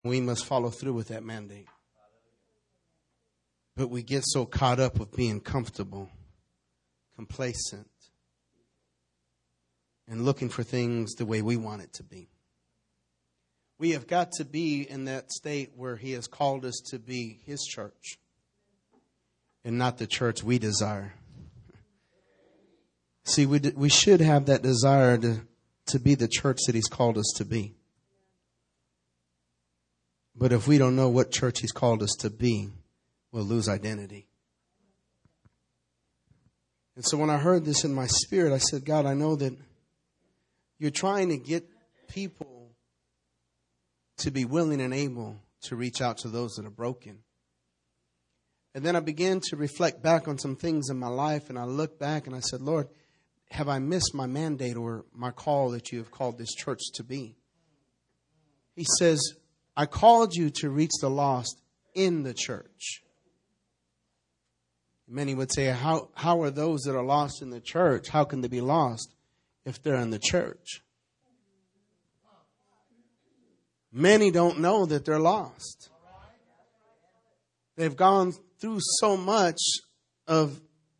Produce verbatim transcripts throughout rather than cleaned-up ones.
We must follow through with that mandate. But we get so caught up with being comfortable, complacent, and looking for things the way we want it to be. We have got to be in that state where He has called us to be His church and not the church we desire. See, we we should have that desire to, to be the church that He's called us to be. But if we don't know what church He's called us to be, we'll lose identity. And so when I heard this in my spirit, I said, God, I know that You're trying to get people to be willing and able to reach out to those that are broken. And then I began to reflect back on some things in my life, and I looked back and I said, Lord, have I missed my mandate or my call that You have called this church to be? He says, I called you to reach the lost in the church. Many would say, how, how are those that are lost in the church? How can they be lost if they're in the church? Many don't know that they're lost. They've gone through so much of,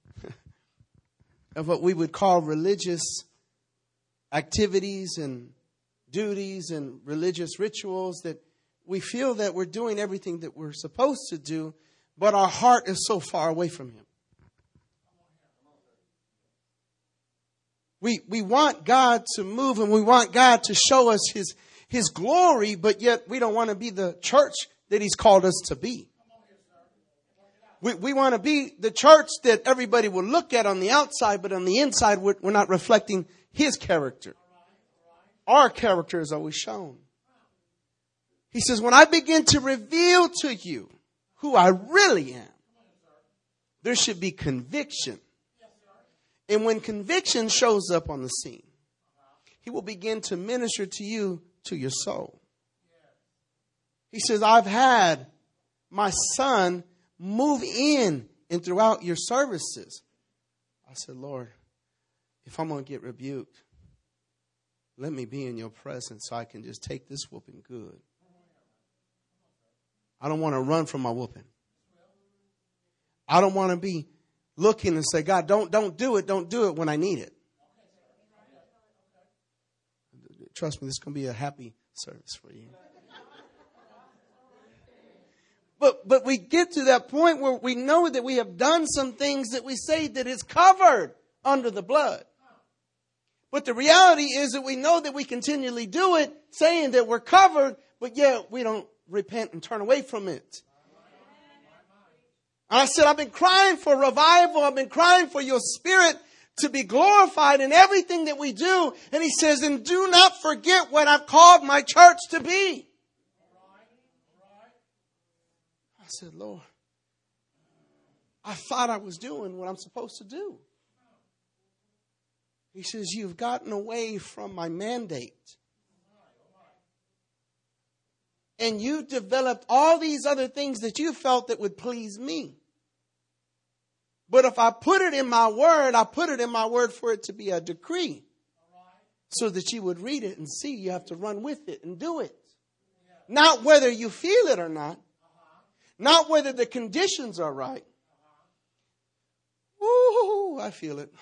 of what we would call religious activities and duties and religious rituals that we feel that we're doing everything that we're supposed to do, but our heart is so far away from Him. We we want God to move and we want God to show us His, His glory, but yet we don't want to be the church that He's called us to be. We, we want to be the church that everybody will look at on the outside, but on the inside we're, we're not reflecting His character. Our character is always shown. He says, when I begin to reveal to you who I really am, there should be conviction. And when conviction shows up on the scene, He will begin to minister to you, to your soul. He says, I've had my Son move in and throughout your services. I said, Lord, if I'm going to get rebuked, let me be in Your presence so I can just take this whooping good. I don't want to run from my whooping. I don't want to be looking and say, God, don't, don't do it. Don't do it when I need it. Trust me, this is going to be a happy service for you. But, but we get to that point where we know that we have done some things that we say that is covered under the blood. But the reality is that we know that we continually do it, saying that we're covered, but yet we don't repent and turn away from it. And I said, I've been crying for revival. I've been crying for Your Spirit to be glorified in everything that we do. And He says, and do not forget what I've called my church to be. I said, Lord, I thought I was doing what I'm supposed to do. He says, you've gotten away from my mandate. And you developed all these other things that you felt that would please me. But if I put it in my word, I put it in my word for it to be a decree. So that you would read it and see. You have to run with it and do it. Not whether you feel it or not. Not whether the conditions are right. Ooh, I feel it.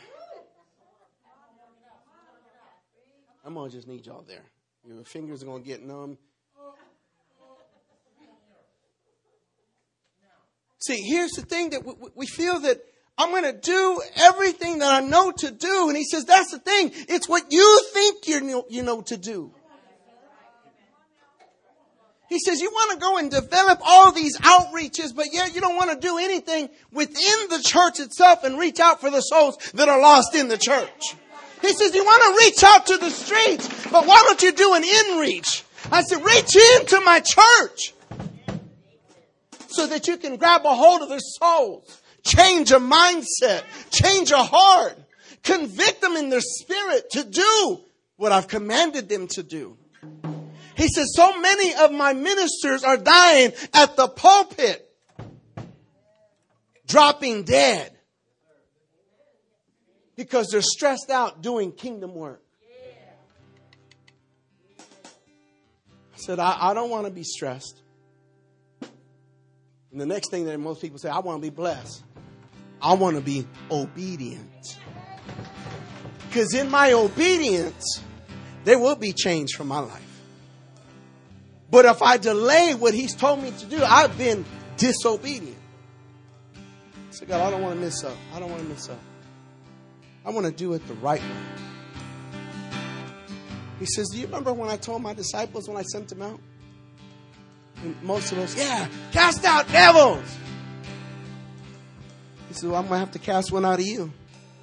I'm going to just need y'all there. Your fingers are going to get numb. See, here's the thing that we feel that I'm going to do everything that I know to do. And He says, that's the thing. It's what you think you know, you know to do. He says, you want to go and develop all these outreaches, but yet you don't want to do anything within the church itself and reach out for the souls that are lost in the church. He says, you want to reach out to the streets, but why don't you do an in-reach? I said, reach into my church so that you can grab a hold of their souls, change a mindset, change a heart, convict them in their spirit to do what I've commanded them to do. He says, so many of my ministers are dying at the pulpit, dropping dead because they're stressed out doing kingdom work. I said, I, I don't want to be stressed. And the next thing that most people say, I want to be blessed. I want to be obedient. Because in my obedience, there will be change from my life. But if I delay what he's told me to do, I've been disobedient. I said, God, I don't want to miss up. I don't want to miss up. I want to do it the right way. He says, do you remember when I told my disciples when I sent them out? And most of us, yeah, cast out devils. He said, well, I'm going to have to cast one out of you.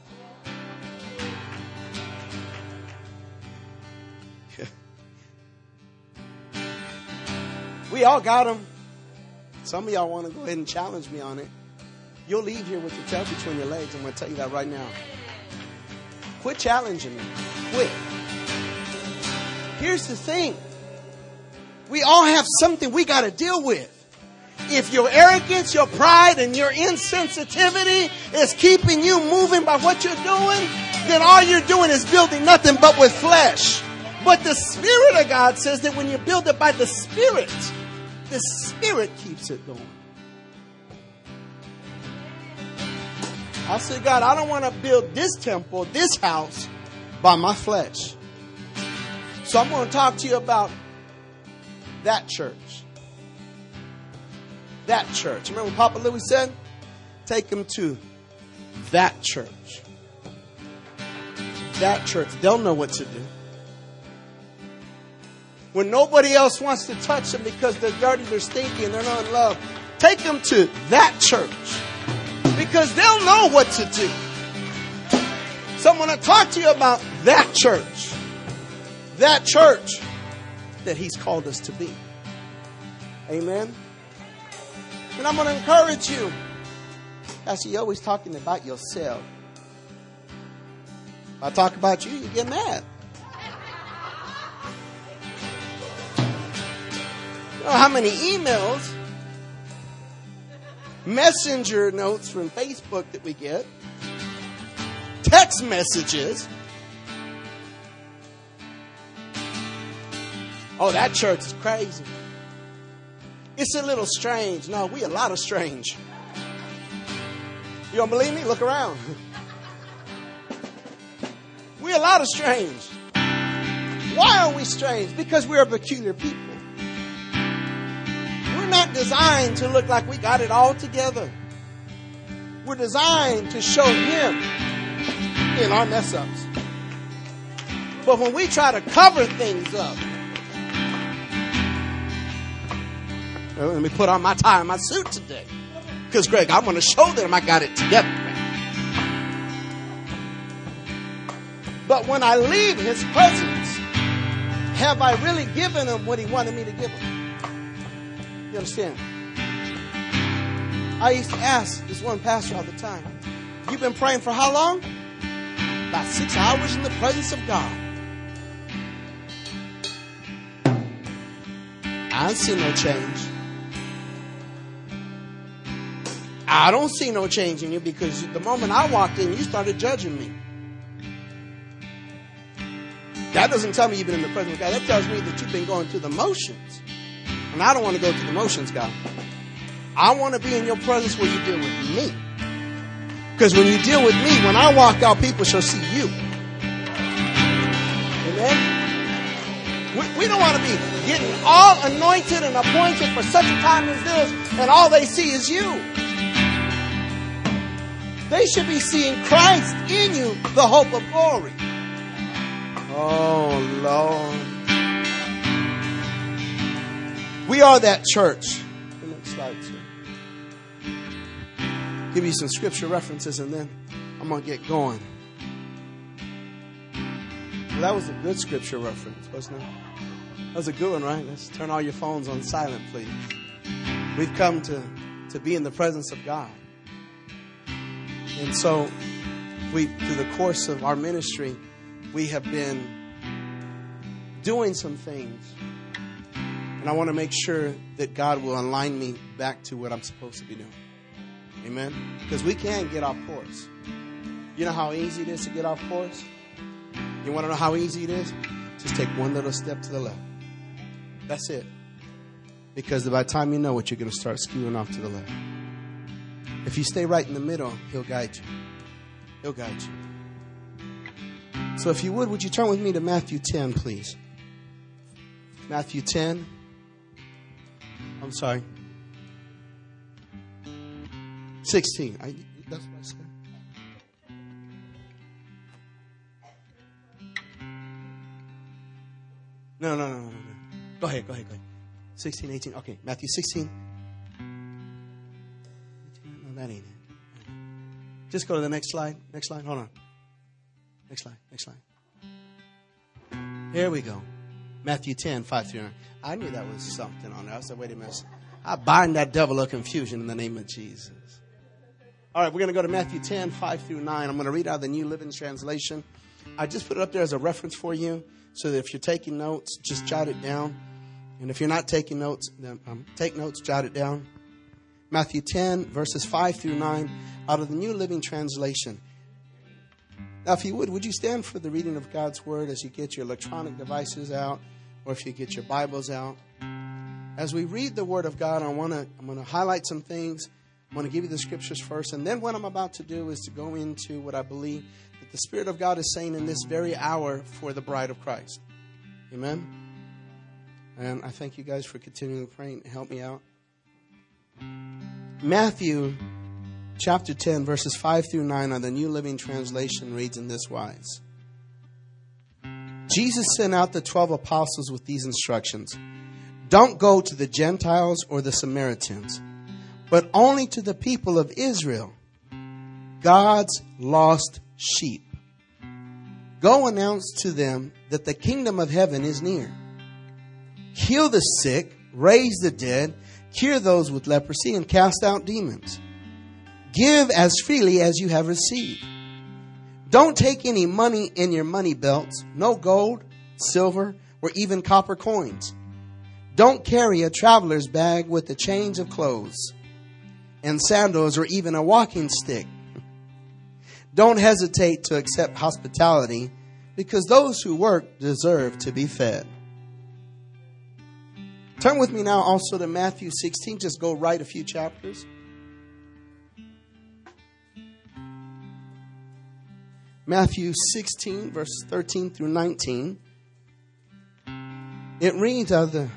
We all got them. Some of y'all want to go ahead and challenge me on it. You'll leave here with your tail between your legs. I'm going to tell you that right now. Quit challenging me. Quit. Here's the thing. We all have something we got to deal with. If your arrogance, your pride, and your insensitivity is keeping you moving by what you're doing, then all you're doing is building nothing but with flesh. But the Spirit of God says that when you build it by the Spirit, the Spirit keeps it going. I said, God, I don't want to build this temple, this house, by my flesh. So I'm going to talk to you about that church. That church. Remember what Papa Louis said? Take them to that church. That church. They'll know what to do. When nobody else wants to touch them because they're dirty, they're stinky, and they're not in love, take them to that church. Because they'll know what to do. So I'm going to talk to you about that church. That church that he's called us to be. Amen. And I'm going to encourage you. Pastor, you're always talking about yourself. If I talk about you, you get mad. You know how many emails, messenger notes from Facebook that we get, text messages. Oh, that church is crazy. It's a little strange. No, we a lot of strange. You don't believe me? Look around. We a lot of strange. Why are we strange? Because we're a peculiar people. We're not designed to look like we got it all together. We're designed to show him in our mess ups. But when we try to cover things up, well, let me put on my tie and my suit today. Because, Greg, I want to show them I got it together. But when I leave his presence, have I really given him what he wanted me to give him? You understand? I used to ask this one pastor all the time, you've been praying for how long? About six hours in the presence of God. I don't see no change. I don't see no change in you because the moment I walked in, you started judging me. That doesn't tell me you've been in the presence of God. That tells me that you've been going through the motions. And I don't want to go through the motions, God. I want to be in your presence where you deal with me. Because when you deal with me, when I walk out, people shall see you. Amen? We, we don't want to be getting all anointed and appointed for such a time as this, and all they see is you. They should be seeing Christ in you, the hope of glory. Oh, Lord. We are that church. The next slide, sir. Give you some scripture references and then I'm going to get going. Well, that was a good scripture reference, wasn't it? That was a good one, right? Let's turn all your phones on silent, please. We've come to, to be in the presence of God. And so, we, through the course of our ministry, we have been doing some things. And I want to make sure that God will align me back to what I'm supposed to be doing. Amen? Because we can get off course. You know how easy it is to get off course? You want to know how easy it is? Just take one little step to the left. That's it. Because by the time you know it, you're going to start skewing off to the left. If you stay right in the middle, He'll guide you. He'll guide you. So if you would, would you turn with me to Matthew ten, please? Matthew ten. I'm sorry. sixteen. I, that's what I said. No, no, no, no, no. Go ahead, go ahead, go ahead. sixteen, eighteen. Okay, Matthew sixteen. No, that ain't it. Just go to the next slide. Next slide. Hold on. Next slide. Next slide. Here we go. Matthew ten, five through nine. I knew that was something on there. I said, wait a minute. I bind that devil of confusion in the name of Jesus. All right, we're going to go to Matthew ten, five through nine. I'm going to read out of the New Living Translation. I just put it up there as a reference for you so that if you're taking notes, just jot it down. And if you're not taking notes, then um, take notes, jot it down. Matthew ten, verses five through nine, out of the New Living Translation. Now, if you would, would you stand for the reading of God's Word as you get your electronic devices out, or if you get your Bibles out? As we read the Word of God, I want to I'm going to highlight some things. I'm going to give you the scriptures first, and then what I'm about to do is to go into what I believe that the Spirit of God is saying in this very hour for the bride of Christ. Amen. And I thank you guys for continuing to pray and help me out. Matthew chapter ten, verses five through nine on the New Living Translation reads in this wise. Jesus sent out the twelve apostles with these instructions. Don't go to the Gentiles or the Samaritans, but only to the people of Israel, God's lost sheep. Go announce to them that the kingdom of heaven is near. Heal the sick, raise the dead, cure those with leprosy, and cast out demons. Give as freely as you have received. Don't take any money in your money belts, no gold, silver, or even copper coins. Don't carry a traveler's bag with the change of clothes and sandals or even a walking stick. Don't hesitate to accept hospitality because those who work deserve to be fed. Turn with me now also to Matthew sixteen. Just go right a few chapters. Matthew sixteen, verses thirteen through nineteen. It reads out of the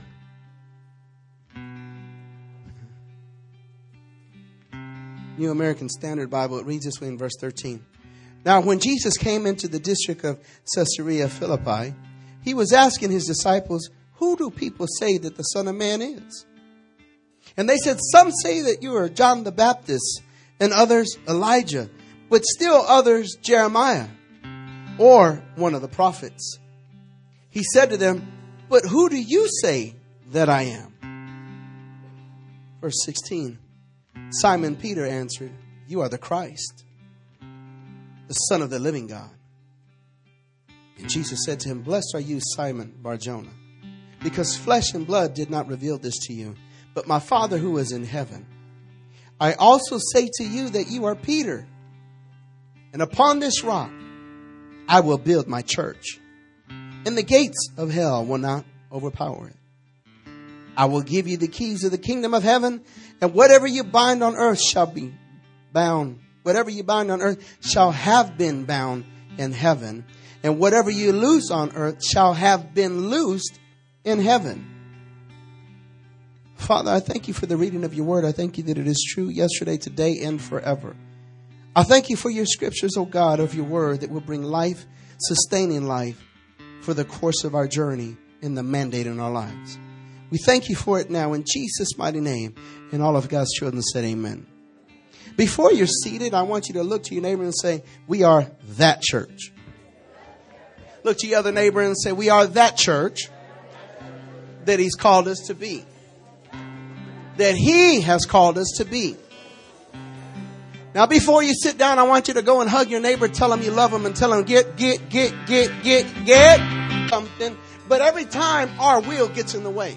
New American Standard Bible. It reads this way in verse thirteen. Now, when Jesus came into the district of Caesarea Philippi, he was asking his disciples, who do people say that the Son of Man is? And they said, some say that you are John the Baptist, and others Elijah, but still others Jeremiah, or one of the prophets. He said to them, but who do you say that I am? Verse sixteen. Simon Peter answered, you are the Christ, the Son of the living God. And Jesus said to him, blessed are you, Simon Bar-Jonah, because flesh and blood did not reveal this to you, but my Father who is in heaven. I also say to you that you are Peter, and upon this rock I will build my church, and the gates of hell will not overpower it. I will give you the keys of the kingdom of heaven, and whatever you bind on earth shall be bound. Whatever you bind on earth shall have been bound in heaven, and whatever you loose on earth shall have been loosed in heaven. Father, I thank you for the reading of your word. I thank you that it is true yesterday, today, and forever. I thank you for your scriptures, O God, of your word that will bring life, sustaining life for the course of our journey in the mandate in our lives. We thank you for it now in Jesus' mighty name. And all of God's children said amen. Before you're seated, I want you to look to your neighbor and say, we are that church. Look to your other neighbor and say, we are that church that he's called us to be. That he has called us to be. Now, before you sit down, I want you to go and hug your neighbor, tell him you love him, and tell him, get, get, get, get, get, get something. But every time our will gets in the way.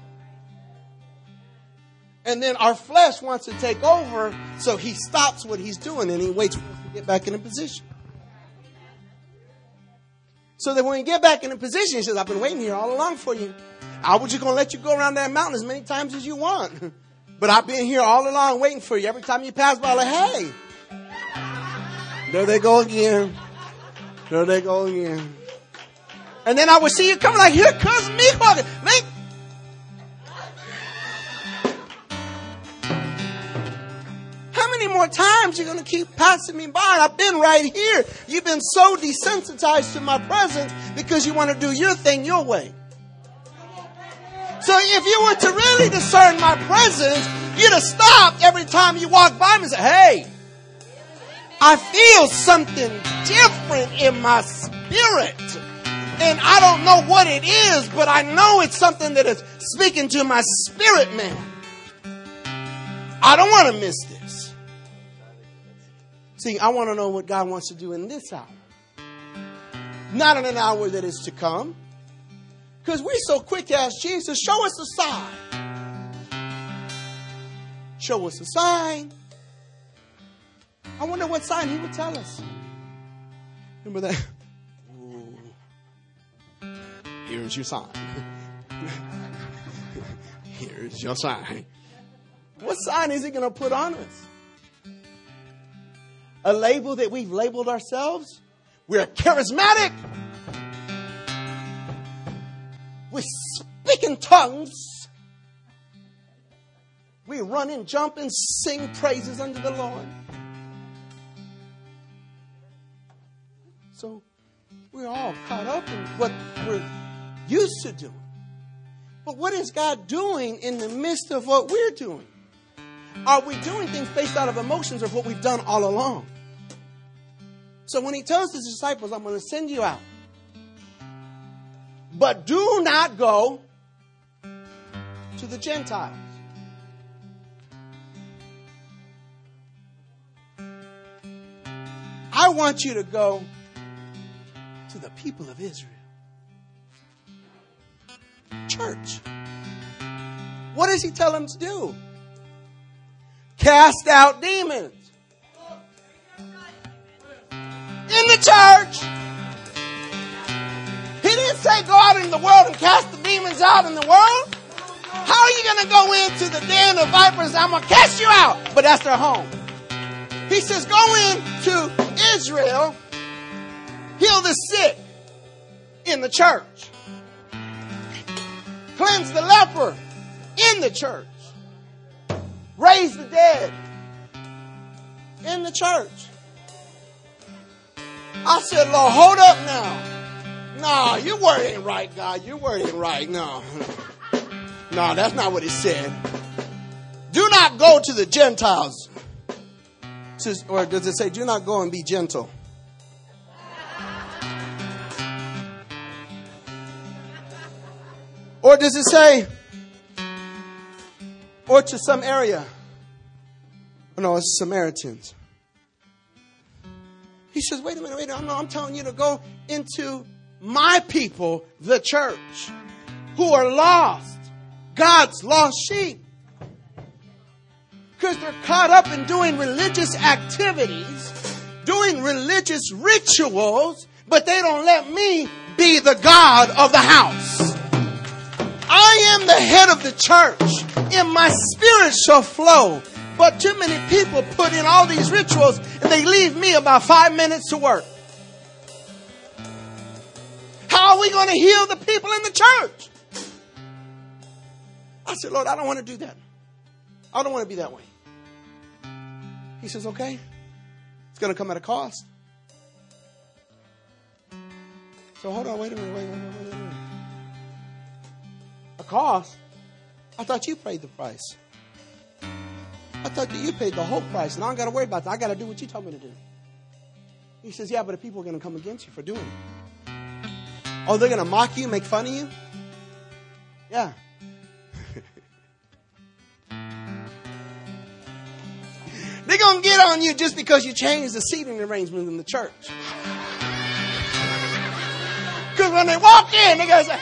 And then our flesh wants to take over, so he stops what he's doing and he waits for us to get back in a position. So that when we get back in a position, he says, I've been waiting here all along for you. I was just going to let you go around that mountain as many times as you want. But I've been here all along waiting for you. Every time you pass by, I'm like, hey, there they go again. There they go again. And then I would see you coming like, here comes me walking. Man. How many more times you going to keep passing me by? I've been right here. You've been so desensitized to my presence because you want to do your thing your way. So if you were to really discern my presence, you'd have stopped every time you walk by me and say, hey, I feel something different in my spirit. And I don't know what it is, but I know it's something that is speaking to my spirit, man. I don't want to miss this. See, I want to know what God wants to do in this hour. Not in an hour that is to come. Because we're so quick to ask Jesus, show us a sign. Show us a sign. I wonder what sign he would tell us. Remember that? Ooh. Here's your sign. Here's your sign. What sign is he going to put on us? A label that we've labeled ourselves? We're charismatic. We speak in tongues. We run and jump and sing praises unto the Lord. So we're all caught up in what we're used to doing. But what is God doing in the midst of what we're doing? Are we doing things based out of emotions or what we've done all along? So when he tells his disciples, I'm going to send you out. But do not go to the Gentiles. I want you to go to the people of Israel. Church. What does he tell them to do? Cast out demons. In the church. He didn't say go out in the world and cast the demons out in the world. How are you going to go into the den of vipers? I'm going to cast you out. But that's their home. He says go into Israel, heal the sick in the church, cleanse the leper in the church, raise the dead in the church. I said, Lord, hold up now. No, your word ain't right, God. Your word ain't right. No. No, that's not what it said. Do not go to the Gentiles. Or does it say, do not go and be gentle? Or does it say, or to some area? Oh, no, it's Samaritans. He says, wait a minute, wait a minute. No, I'm telling you to go into my people, the church, who are lost. God's lost sheep. Because they're caught up in doing religious activities, doing religious rituals, but they don't let me be the God of the house. I am the head of the church, and my spirit shall flow. But too many people put in all these rituals, and they leave me about five minutes to work. How are we going to heal the people in the church? I said, Lord, I don't want to do that. I don't want to be that way. He says, okay, it's going to come at a cost. So hold on, wait a minute, wait, wait, wait, wait, wait. A cost? I thought you paid the price. I thought that you paid the whole price, and I don't got to worry about that. I got to do what you told me to do. He says, yeah, but the people are going to come against you for doing it. Oh, they're going to mock you, make fun of you? Yeah. They're going to get on you just because you changed the seating arrangement in the church. Because when they walk in, they're going to say,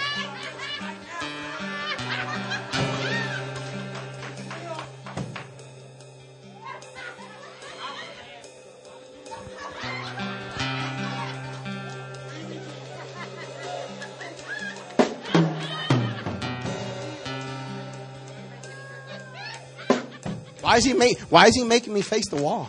Why is he make, why is he making me face the wall?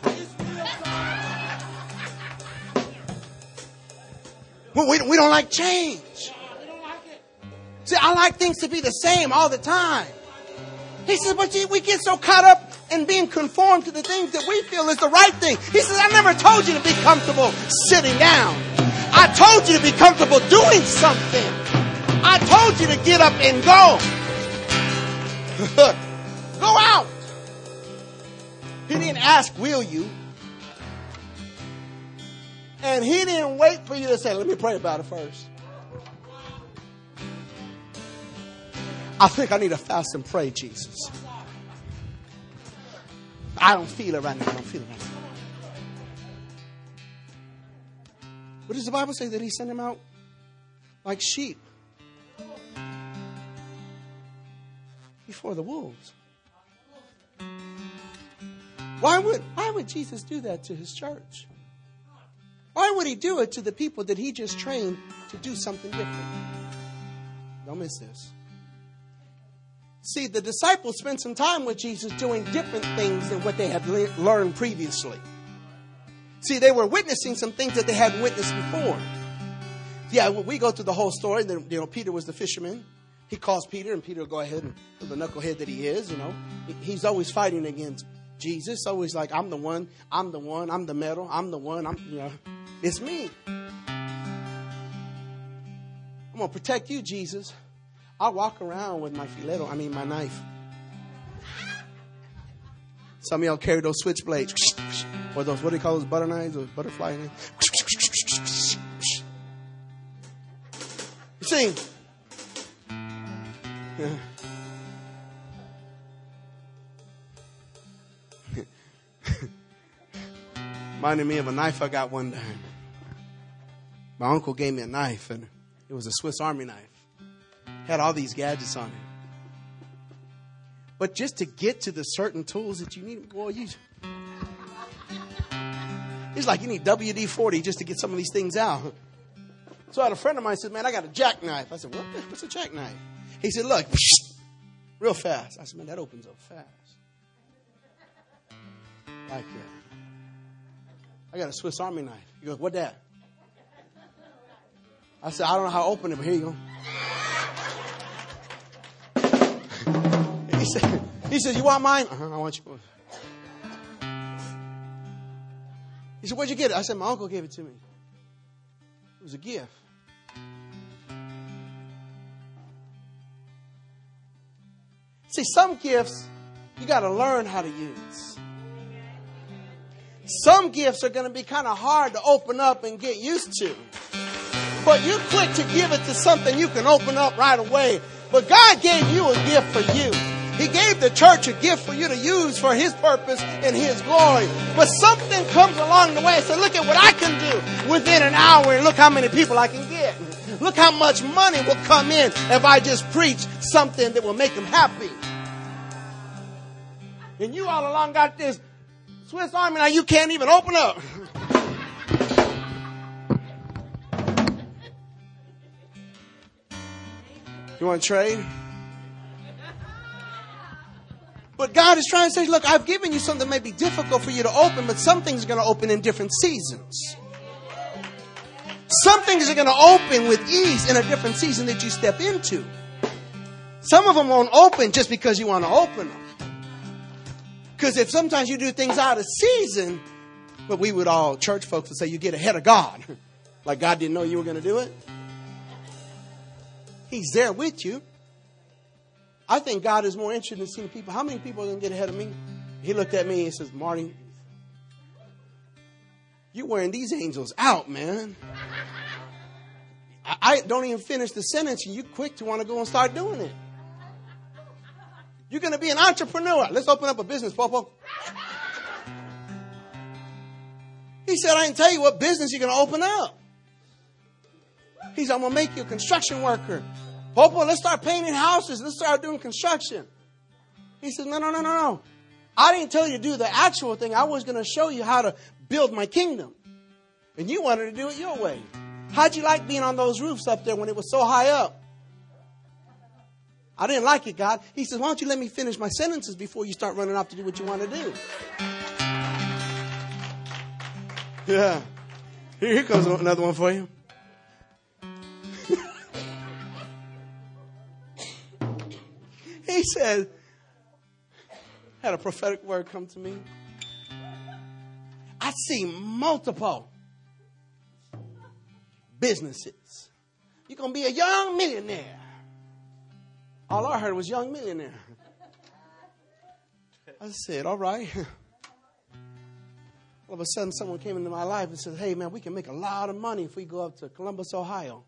We, we, we don't like change. See, I like things to be the same all the time. He says, but we get so caught up in being conformed to the things that we feel is the right thing. He says, I never told you to be comfortable sitting down. I told you to be comfortable doing something. I told you to get up and go. Go out. He didn't ask, will you? And he didn't wait for you to say, let me pray about it first. I think I need to fast and pray, Jesus. I don't feel it right now. I don't feel it right now. What does the Bible say? That he sent him out like sheep before the wolves. Why would, why would Jesus do that to his church? Why would he do it to the people that he just trained to do something different? Don't miss this. See, the disciples spent some time with Jesus doing different things than what they had le- learned previously. See, they were witnessing some things that they hadn't witnessed before. Yeah, we go through the whole story. Then, you know, Peter was the fisherman. He calls Peter, and Peter will go ahead and, the knucklehead that he is, you know, he's always fighting against Jesus. Always like, I'm the one, I'm the one, I'm the metal, I'm the one, I'm, you know, it's me. I'm going to protect you, Jesus. I walk around with my filetto, I mean my knife. Some of y'all carry those switchblades. Or those, what do they call those, butter knives or butterfly knives? You see? Yeah. Reminded me of a knife I got one time. My uncle gave me a knife, and it was a Swiss Army knife. Had all these gadgets on it. But just to get to the certain tools that you need, boy, you... It's like you need W D forty just to get some of these things out. So I had a friend of mine said, man, I got a jackknife. I said, what? What's a jackknife? He said, look, real fast. I said, man, that opens up fast. Like that. I got a Swiss Army knife. He goes, what that? I said, I don't know how to open it, but here you go. He said, he said, you want mine? Uh-huh, I want yours. He said, where'd you get it? I said, my uncle gave it to me. It was a gift. See, some gifts you got to learn how to use. Some gifts are going to be kind of hard to open up and get used to. But you're quick to give it to something you can open up right away. But God gave you a gift for you. He gave the church a gift for you to use for His purpose and His glory. But something comes along the way and says, look at what I can do within an hour, and look how many people I can get. Look how much money will come in if I just preach something that will make them happy. And you all along got this Swiss Army now you can't even open up. You want to trade? But God is trying to say, look, I've given you something that may be difficult for you to open, but some things are going to open in different seasons. Some things are going to open with ease in a different season that you step into. Some of them won't open just because you want to open them. Because if sometimes you do things out of season, but we would all, church folks would say, you get ahead of God. Like God didn't know you were going to do it. He's there with you. I think God is more interested in seeing people. How many people are going to get ahead of me? He looked at me and says, Marty, you're wearing these angels out, man. I, I don't even finish the sentence and you're quick to want to go and start doing it. You're going to be an entrepreneur. Let's open up a business, Popo. He said, I didn't tell you what business you're going to open up. He said, I'm going to make you a construction worker. Popo, let's start painting houses. Let's start doing construction. He said, no, no, no, no, no. I didn't tell you to do the actual thing. I was going to show you how to build my kingdom. And you wanted to do it your way. How'd you like being on those roofs up there when it was so high up? I didn't like it, God. He says, why don't you let me finish my sentences before you start running off to do what you want to do? Yeah. Here, here comes another one for you. He said, had a prophetic word come to me. I see multiple businesses. You're going to be a young millionaire. All I heard was young millionaire. I said, all right. All of a sudden, someone came into my life and said, hey, man, we can make a lot of money if we go up to Columbus, Ohio.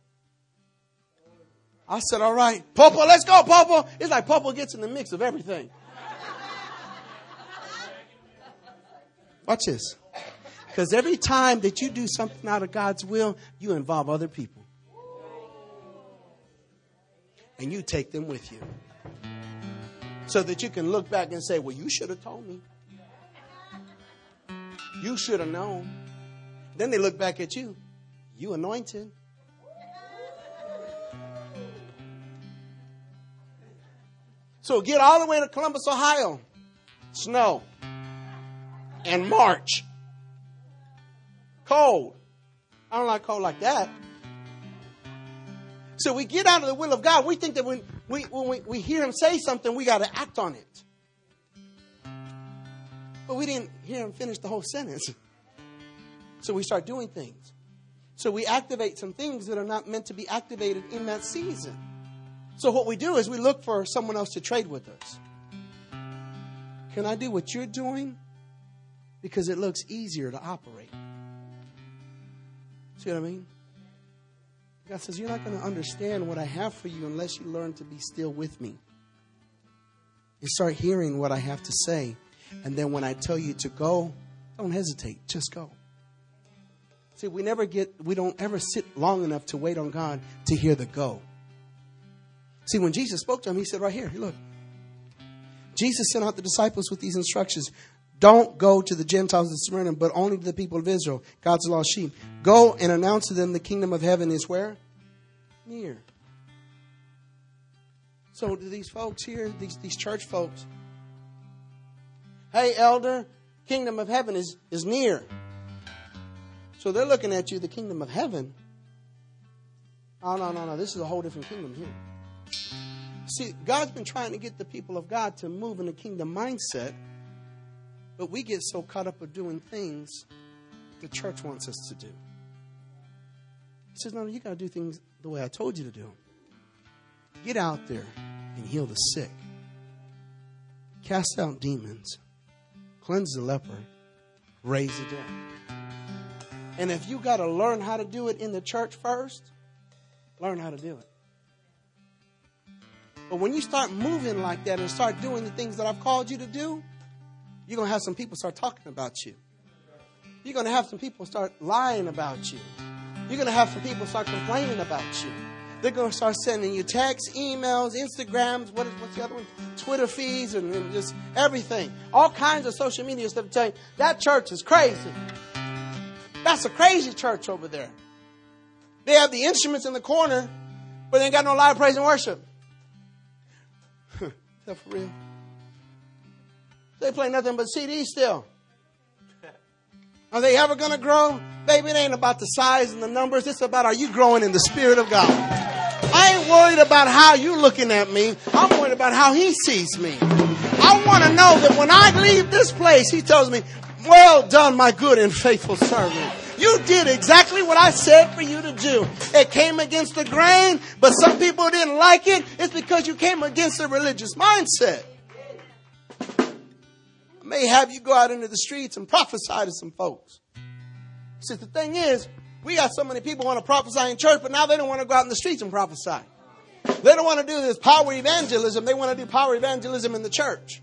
I said, all right, Popo, let's go, Popo. It's like Popo gets in the mix of everything. Watch this. Because every time that you do something out of God's will, you involve other people. And you take them with you. So that you can look back and say, well, you should have told me. You should have known. Then they look back at you. You anointed. So get all the way to Columbus, Ohio. Snow. And March. Cold. I don't like cold like that. So we get out of the will of God. We think that when we, when we, we hear him say something, we got to act on it. But we didn't hear him finish the whole sentence. So we start doing things. So we activate some things that are not meant to be activated in that season. So what we do is we look for someone else to trade with us. Can I do what you're doing? Because it looks easier to operate. See what I mean? God says, you're not going to understand what I have for you unless you learn to be still with me. You start hearing what I have to say. And then when I tell you to go, don't hesitate. Just go. See, we never get, we don't ever sit long enough to wait on God to hear the go. See, when Jesus spoke to him, he said right here, look. Jesus sent out the disciples with these instructions. Don't go to the Gentiles of Smyrna, but only to the people of Israel, God's lost sheep. Go and announce to them the kingdom of heaven is where? Near. So to these folks here, these, these church folks, hey, elder, kingdom of heaven is, is near. So they're looking at you, the kingdom of heaven. Oh, no, no, no. This is a whole different kingdom here. See, God's been trying to get the people of God to move in a kingdom mindset. But we get so caught up with doing things the church wants us to do. He says, no, you got to do things the way I told you to do them. Get out there and heal the sick. Cast out demons. Cleanse the leper. Raise the dead. And if you got to learn how to do it in the church first, learn how to do it. But when you start moving like that and start doing the things that I've called you to do, you're going to have some people start talking about you. You're going to have some people start lying about you. You're going to have some people start complaining about you. They're going to start sending you texts, emails, Instagrams, what is, what's the other one? Twitter feeds and, and just everything. All kinds of social media stuff telling you, that church is crazy. That's a crazy church over there. They have the instruments in the corner, but they ain't got no live praise and worship. Is that for real? They play nothing but C Ds still. Are they ever going to grow? Baby, it ain't about the size and the numbers. It's about, are you growing in the Spirit of God? I ain't worried about how you looking at me. I'm worried about how he sees me. I want to know that when I leave this place, he tells me, well done, my good and faithful servant. You did exactly what I said for you to do. It came against the grain, but some people didn't like it. It's because you came against a religious mindset. I may have you go out into the streets and prophesy to some folks. See, the thing is, we got so many people want to prophesy in church, but now they don't want to go out in the streets and prophesy. They don't want to do this power evangelism. They want to do power evangelism in the church.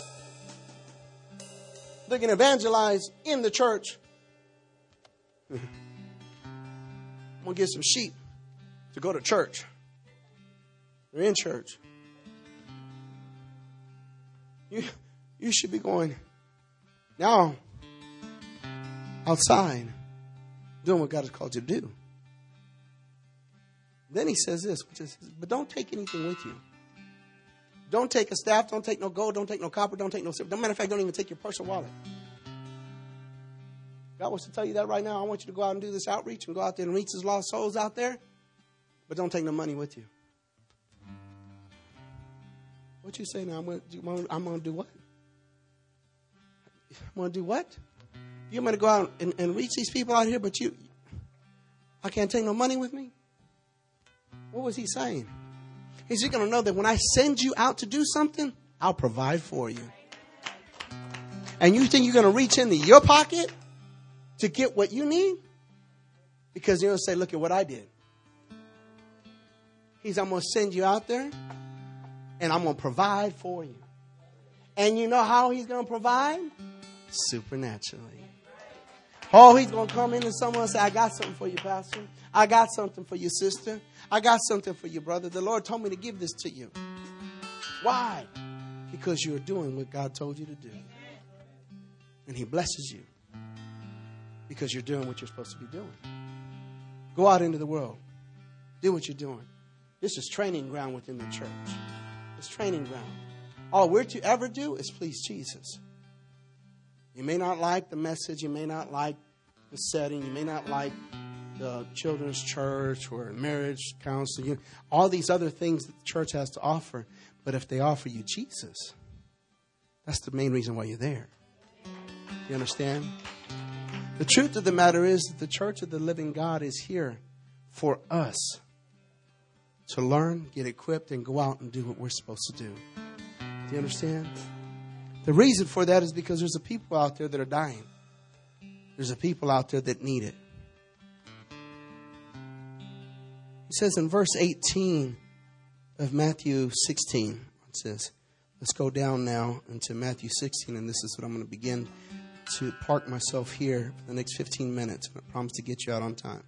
They can evangelize in the church. I'm going to get some sheep to go to church. They're in church. You, you should be going now outside doing what God has called you to do. Then he says this, which is, but don't take anything with you. Don't take a staff. Don't take no gold. Don't take no copper. Don't take no silver. Matter of fact, don't even take your purse or wallet. God wants to tell you that right now. I want you to go out and do this outreach and go out there and reach his lost souls out there. But don't take no money with you. What you say now? I'm going to do, I'm going to do what? I'm going to do what? You're going to go out and, and reach these people out here, but you, I can't take no money with me? What was he saying? He's going to know that when I send you out to do something, I'll provide for you. And you think you're going to reach into your pocket to get what you need? Because you're going to say, look at what I did. He's, I'm going to send you out there and I'm going to provide for you. And you know how he's going to provide? Supernaturally. Oh, he's going to come in and someone will say, I got something for you, Pastor. I got something for you, sister. I got something for you, brother. The Lord told me to give this to you. Why? Because you're doing what God told you to do. And he blesses you because you're doing what you're supposed to be doing. Go out into the world. Do what you're doing. This is training ground within the church. It's training ground. All we're to ever do is please Jesus. You may not like the message. You may not like the setting. You may not like the children's church or marriage counseling. All these other things that the church has to offer. But if they offer you Jesus, that's the main reason why you're there. You understand? The truth of the matter is that the church of the living God is here for us to learn, get equipped, and go out and do what we're supposed to do. Do you understand? The reason for that is because there's a people out there that are dying. There's a people out there that need it. He says in verse eighteen of Matthew sixteen, it says, let's go down now into Matthew sixteen, and this is what I'm going to begin to park myself here for the next fifteen minutes. And I promise to get you out on time.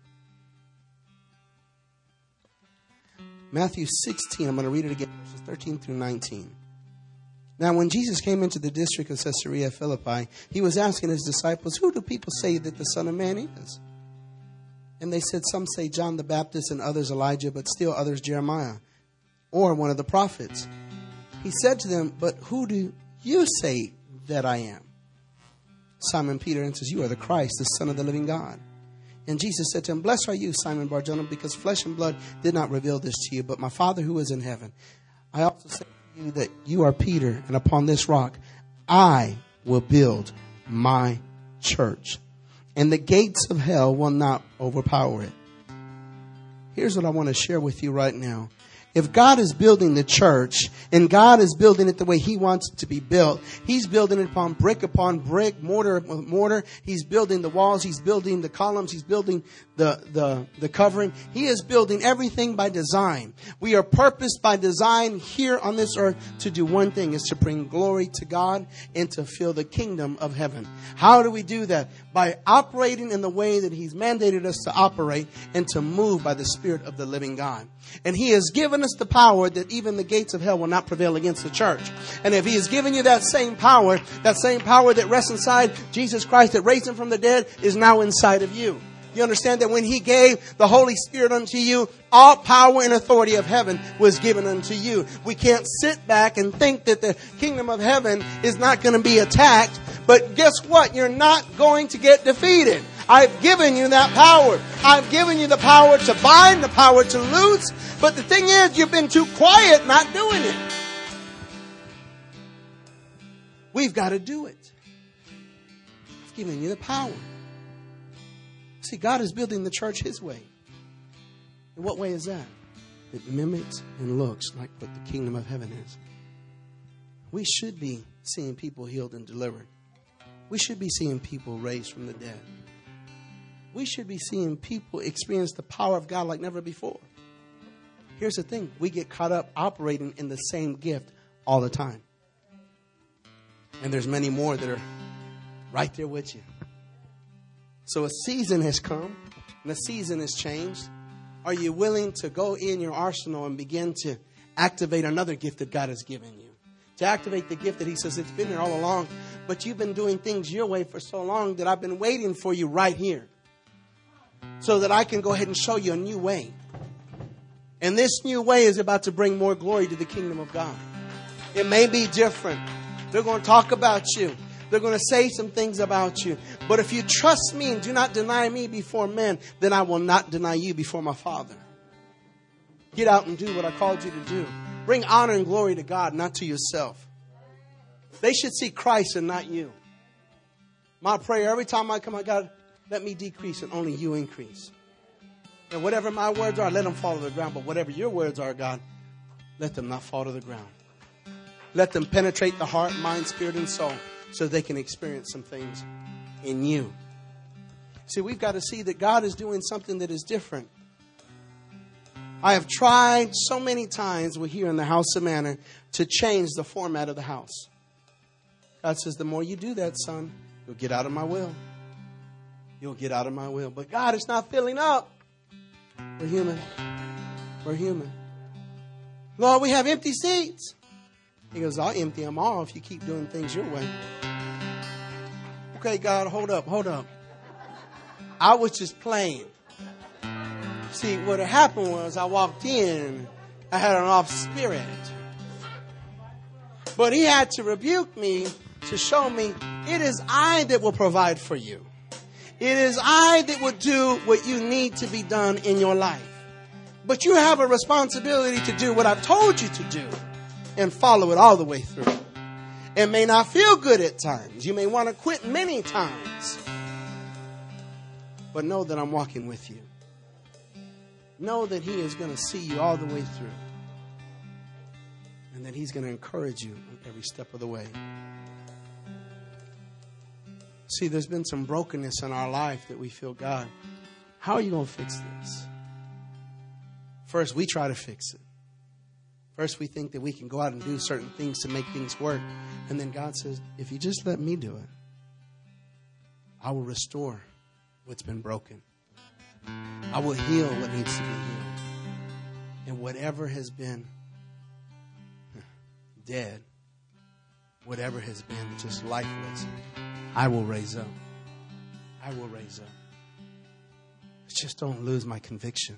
Matthew sixteen, I'm going to read it again, verses thirteen through nineteen. Now, when Jesus came into the district of Caesarea Philippi, he was asking his disciples, who do people say that the Son of Man is? And they said, some say John the Baptist and others Elijah, but still others Jeremiah or one of the prophets. He said to them, but who do you say that I am? Simon Peter answers, you are the Christ, the Son of the living God. And Jesus said to him, blessed are you, Simon Bar-Jonah, because flesh and blood did not reveal this to you, but my Father who is in heaven. I also say to you that you are Peter, and upon this rock I will build my church, and the gates of hell will not overpower it. Here's what I want to share with you right now. If God is building the church and God is building it the way he wants it to be built, he's building it upon brick upon brick, mortar upon mortar. He's building the walls. He's building the columns. He's building the, the, the covering. He is building everything by design. We are purposed by design here on this earth to do one thing, is to bring glory to God and to fill the kingdom of heaven. How do we do that? By operating in the way that he's mandated us to operate and to move by the Spirit of the living God. And he has given us the power that even the gates of hell will not prevail against the church. And if he has given you that same power, that same power that rests inside Jesus Christ that raised him from the dead is now inside of you. You understand that when he gave the Holy Spirit unto you, all power and authority of heaven was given unto you. We can't sit back and think that the kingdom of heaven is not going to be attacked. But guess what? You're not going to get defeated. I've given you that power. I've given you the power to bind, the power to loose. But the thing is, you've been too quiet not doing it. We've got to do it. I've given you the power. See, God is building the church his way. In what way is that? It mimics and looks like what the kingdom of heaven is. We should be seeing people healed and delivered. We should be seeing people raised from the dead. We should be seeing people experience the power of God like never before. Here's the thing. We get caught up operating in the same gift all the time. And there's many more that are right there with you. So a season has come and a season has changed. Are you willing to go in your arsenal and begin to activate another gift that God has given you? To activate the gift that he says it's been here all along, but you've been doing things your way for so long that I've been waiting for you right here so that I can go ahead and show you a new way. And this new way is about to bring more glory to the kingdom of God. It may be different. They're going to talk about you. They're going to say some things about you. But if you trust me and do not deny me before men, then I will not deny you before my Father. Get out and do what I called you to do. Bring honor and glory to God, not to yourself. They should see Christ and not you. My prayer every time I come out, God, let me decrease and only you increase. And whatever my words are, let them fall to the ground. But whatever your words are, God, let them not fall to the ground. Let them penetrate the heart, mind, spirit, and soul so they can experience some things in you. See, we've got to see that God is doing something that is different. I have tried so many times, we're here in the House of Manna, to change the format of the house. God says, the more you do that, son, you'll get out of my will. You'll get out of my will. But God, it's not filling up. We're human. We're human. Lord, we have empty seats. He goes, I'll empty them all if you keep doing things your way. Okay, God, hold up, hold up. I was just playing. See, what had happened was I walked in, I had an off spirit. But he had to rebuke me to show me it is I that will provide for you. It is I that will do what you need to be done in your life. But you have a responsibility to do what I've told you to do and follow it all the way through. It may not feel good at times. You may want to quit many times. But know that I'm walking with you. Know that he is going to see you all the way through. And that he's going to encourage you every step of the way. See, there's been some brokenness in our life that we feel, God, how are you going to fix this? First, we try to fix it. First, we think that we can go out and do certain things to make things work. And then God says, if you just let me do it, I will restore what's been broken. I will heal what needs to be healed. And whatever has been dead, whatever has been just lifeless, I will raise up. I will raise up. Just don't lose my conviction.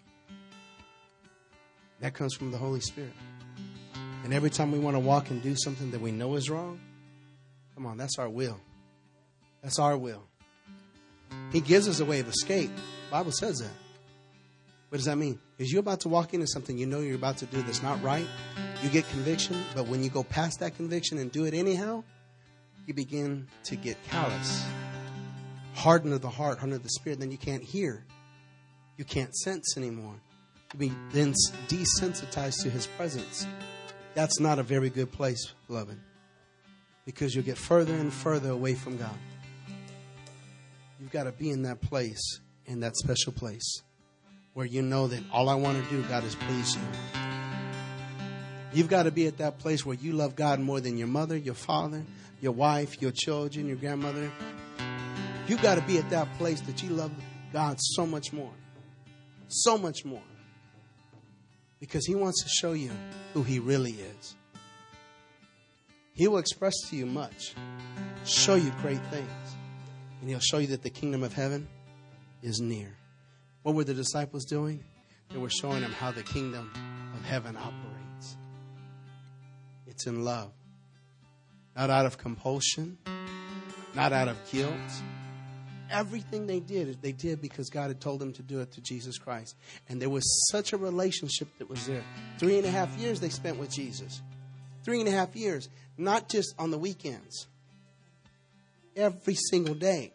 That comes from the Holy Spirit. And every time we want to walk and do something that we know is wrong, come on, that's our will. That's our will. He gives us a way of escape. The Bible says that. What does that mean? Is you're about to walk into something you know you're about to do that's not right, you get conviction, but when you go past that conviction and do it anyhow, you begin to get callous, hardened of the heart, hardened of the spirit, then you can't hear. You can't sense anymore. You be then desensitized to his presence. That's not a very good place, beloved, because you'll get further and further away from God. You've got to be in that place, in that special place, where you know that all I want to do, God, is please you. You've got to be at that place where you love God more than your mother, your father, your wife, your children, your grandmother. You've got to be at that place that you love God so much more. So much more. Because he wants to show you who he really is. He will express to you much, show you great things. And he'll show you that the kingdom of heaven is near. What were the disciples doing? They were showing them how the kingdom of heaven operates. It's in love. Not out of compulsion. Not out of guilt. Everything they did, they did because God had told them to do it to Jesus Christ. And there was such a relationship that was there. Three and a half years they spent with Jesus. Three and a half years. Not just on the weekends. Every single day.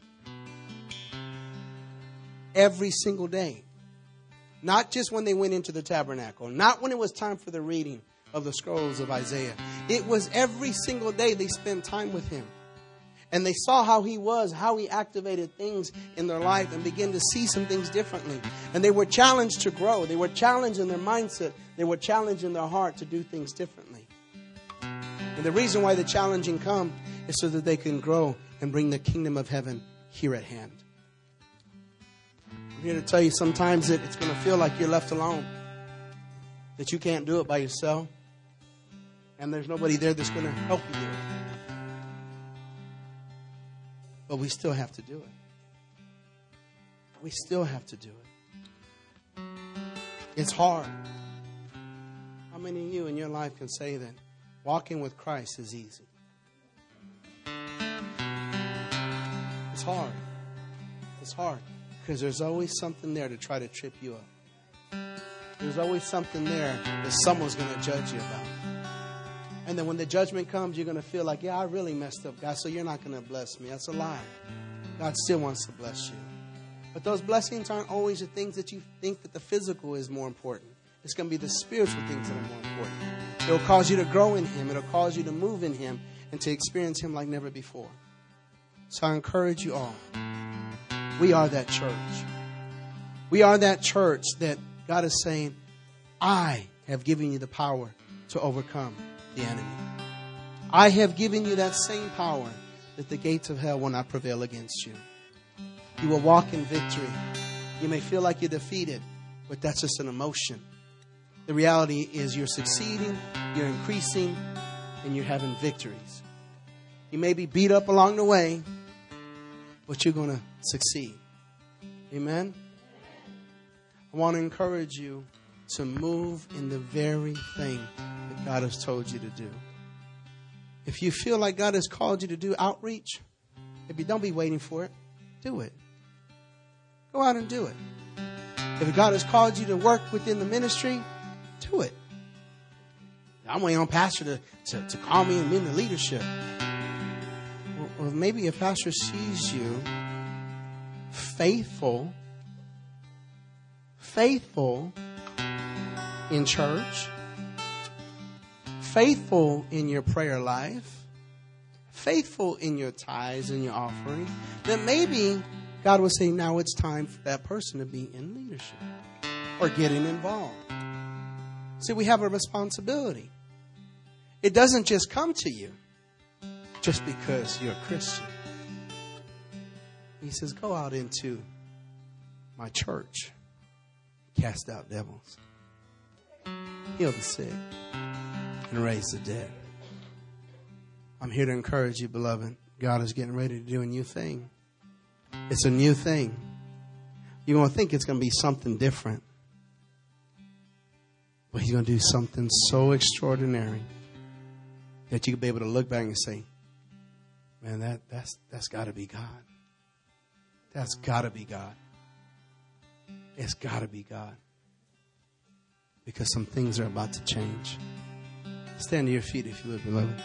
Every single day. Not just when they went into the tabernacle. Not when it was time for the reading of the scrolls of Isaiah. It was every single day they spent time with him. And they saw how he was, how he activated things in their life and began to see some things differently. And they were challenged to grow. They were challenged in their mindset. They were challenged in their heart to do things differently. And the reason why the challenging come is so that they can grow and bring the kingdom of heaven here at hand. I'm here to tell you sometimes that it's going to feel like you're left alone. That you can't do it by yourself. And there's nobody there that's going to help you do it. But we still have to do it. We still have to do it. It's hard. How many of you in your life can say that Walking with Christ is easy. It's hard. It's hard because there's always something there to try to trip you up. There's always something there that someone's going to judge you about. And then when the judgment comes, you're going to feel like, yeah, I really messed up, God, so you're not going to bless me. That's a lie. God still wants to bless you. But those blessings aren't always the things that you think that the physical is more important. It's going to be the spiritual things that are more important. It'll cause you to grow in Him. It'll cause you to move in Him and to experience Him like never before. So I encourage you all. We are that church. We are that church that God is saying, I have given you the power to overcome the enemy. I have given you that same power that the gates of hell will not prevail against you. You will walk in victory. You may feel like you're defeated, but that's just an emotion. The reality is you're succeeding, you're increasing, and you're having victories. You may be beat up along the way, but you're going to succeed. Amen? I want to encourage you to move in the very thing that God has told you to do. If you feel like God has called you to do outreach, if you don't be waiting for it, do it. Go out and do it. If God has called you to work within the ministry, do it. I'm waiting on pastor to, to, to call me and be in the leadership. Or, or maybe if pastor sees you faithful, faithful in church, faithful in your prayer life, faithful in your tithes and your offering, then maybe God will say, now it's time for that person to be in leadership or getting involved. See, we have a responsibility. It doesn't just come to you just because you're a Christian. He says, go out into my church, cast out devils, heal the sick, and raise the dead. I'm here to encourage you, beloved. God is getting ready to do a new thing. It's a new thing. You're going to think it's going to be something different. But He's going to do something so extraordinary that you can be able to look back and say, man, that, that's, that's got to be God. That's got to be God. It's got to be God. Because some things are about to change. Stand to your feet if you would, beloved.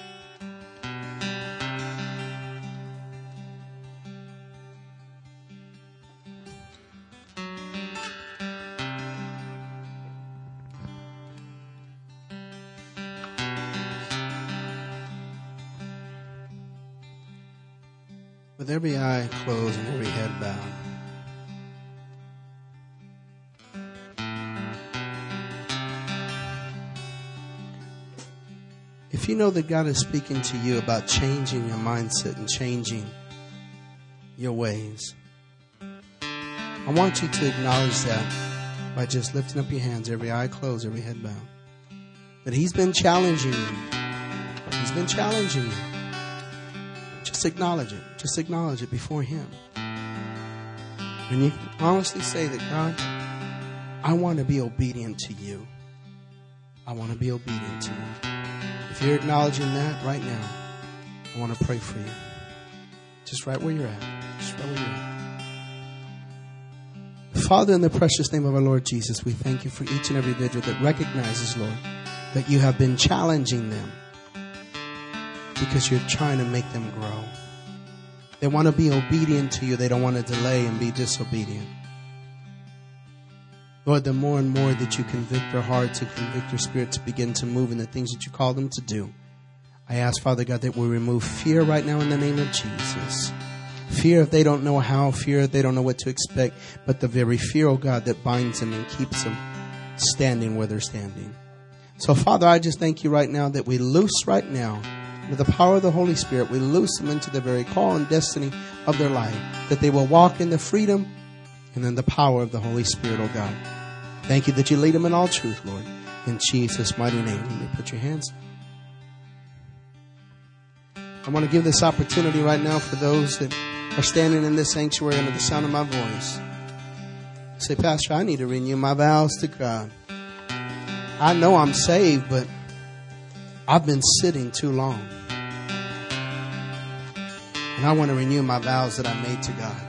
With every eye closed and every head bowed. If you know that God is speaking to you about changing your mindset and changing your ways, I want you to acknowledge that by just lifting up your hands, every eye closed, every head bowed. That He's been challenging you. He's been challenging you. Just acknowledge it. Just acknowledge it before Him. And you can honestly say that, God, I want to be obedient to you. I want to be obedient to you. If you're acknowledging that right now, I want to pray for you. Just right where you're at. Just right where you're at. Father, in the precious name of our Lord Jesus, we thank you for each and every individual that recognizes, Lord, that you have been challenging them because you're trying to make them grow. They want to be obedient to you. They don't want to delay and be disobedient. Lord, the more and more that you convict their hearts and convict their spirit to begin to move in the things that you call them to do, I ask, Father God, that we remove fear right now in the name of Jesus. Fear if they don't know how, fear if they don't know what to expect, but the very fear, oh God, that binds them and keeps them standing where they're standing. So, Father, I just thank you right now that we loose right now, with the power of the Holy Spirit, we loose them into the very call and destiny of their life, that they will walk in the freedom and in the power of the Holy Spirit, oh God. Thank you that you lead them in all truth, Lord. In Jesus' mighty name, you may put your hands down. I want to give this opportunity right now for those that are standing in this sanctuary under the sound of my voice. Say, Pastor, I need to renew my vows to God. I know I'm saved, but I've been sitting too long. And I want to renew my vows that I made to God.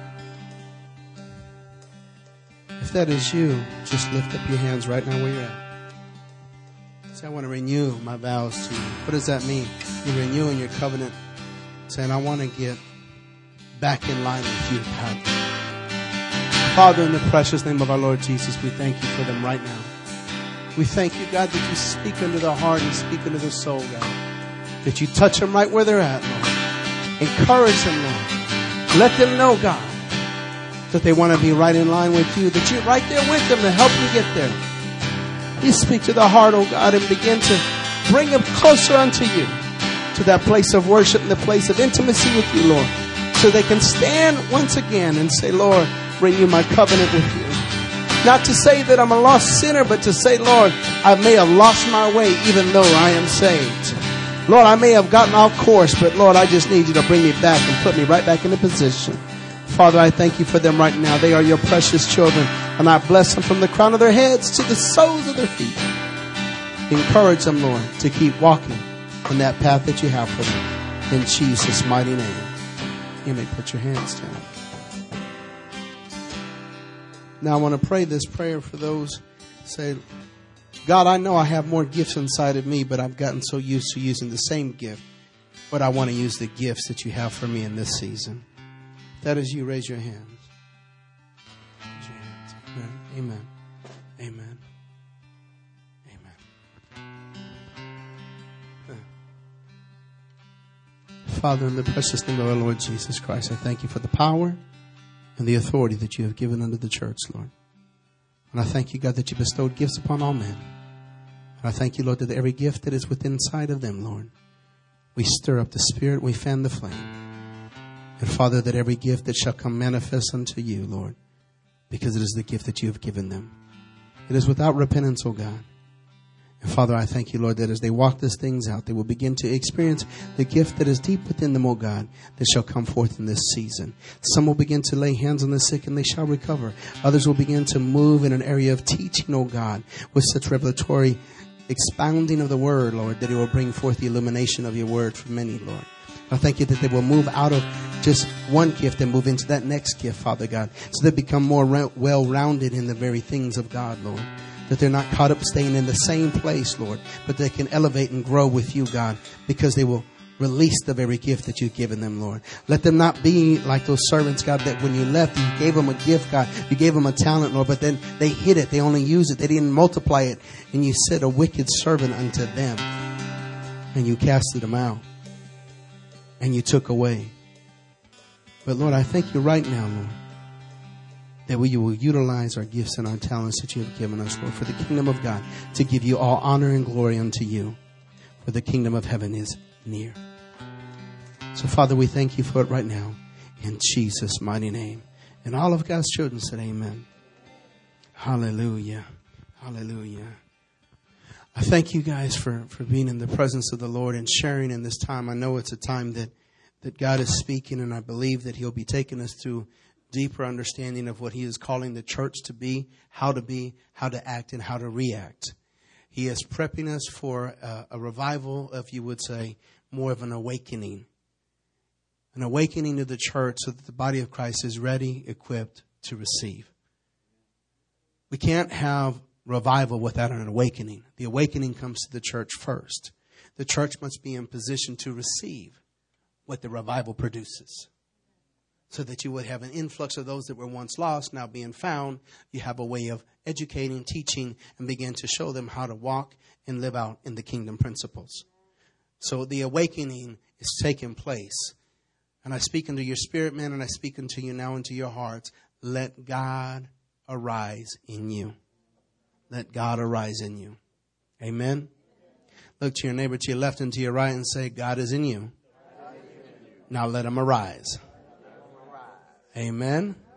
If that is you, just lift up your hands right now where you're at. Say, I want to renew my vows to you. What does that mean? You're renewing your covenant, saying, I want to get back in line with you, God. Father, in the precious name of our Lord Jesus, we thank you for them right now. We thank you, God, that you speak into their heart and speak into their soul, God. That you touch them right where they're at, Lord. Encourage them, Lord. Let them know, God, that they want to be right in line with you, that you're right there with them to help you get there. You speak to the heart, oh God, and begin to bring them closer unto you, to that place of worship and the place of intimacy with you, Lord, so they can stand once again and say, Lord, renew my covenant with you. Not to say that I'm a lost sinner, but to say, Lord, I may have lost my way even though I am saved. Lord, I may have gotten off course, but Lord, I just need you to bring me back and put me right back in the position. Father, I thank you for them right now. They are your precious children, and I bless them from the crown of their heads to the soles of their feet. Encourage them, Lord, to keep walking on that path that you have for them. In Jesus' mighty name. You may put your hands down. Now I want to pray this prayer for those who say, God, I know I have more gifts inside of me, but I've gotten so used to using the same gift. But I want to use the gifts that you have for me in this season. If that is you, raise your hands. Raise your hands. Amen. Amen. Amen. Amen. Father, in the precious name of our Lord Jesus Christ, I thank you for the power and the authority that you have given unto the church, Lord. And I thank you, God, that you bestowed gifts upon all men. And I thank you, Lord, that every gift that is within inside of them, Lord, we stir up the spirit, we fan the flame. And Father, that every gift that shall come manifest unto you, Lord, because it is the gift that you have given them. It is without repentance, O God. And Father, I thank you, Lord, that as they walk these things out, they will begin to experience the gift that is deep within them, O God, that shall come forth in this season. Some will begin to lay hands on the sick and they shall recover. Others will begin to move in an area of teaching, O God, with such revelatory expounding of the word, Lord, that it will bring forth the illumination of your word for many, Lord. I thank you that they will move out of just one gift and move into that next gift, Father God, so they become more well-rounded in the very things of God, Lord. That they're not caught up staying in the same place, Lord, but they can elevate and grow with you, God, because they will release the very gift that you've given them, Lord. Let them not be like those servants, God, that when you left, you gave them a gift, God. You gave them a talent, Lord, but then they hid it. They only used it. They didn't multiply it. And you said, a wicked servant unto them. And you casted them out. And you took away. But Lord, I thank you right now, Lord, that we will utilize our gifts and our talents that you have given us, Lord, for the kingdom of God, to give you all honor and glory unto you. For the kingdom of heaven is near. So, Father, we thank you for it right now. In Jesus' mighty name. And all of God's children said amen. Hallelujah. Hallelujah. I thank you guys for, for being in the presence of the Lord and sharing in this time. I know it's a time that, that God is speaking, and I believe that he'll be taking us through deeper understanding of what he is calling the church to be, how to be, how to act, and how to react. He is prepping us for a, a revival, if you would say, more of an awakening. An awakening to the church so that the body of Christ is ready, equipped to receive. We can't have revival without an awakening. The awakening comes to the church first. The church must be in position to receive what the revival produces. So that you would have an influx of those that were once lost, now being found. You have a way of educating, teaching, and begin to show them how to walk and live out in the kingdom principles. So the awakening is taking place. And I speak into your spirit, man, and I speak into you now into your hearts. Let God arise in you. Let God arise in you. Amen. Look to your neighbor to your left and to your right and say, God is in you. Now let him arise. Amen.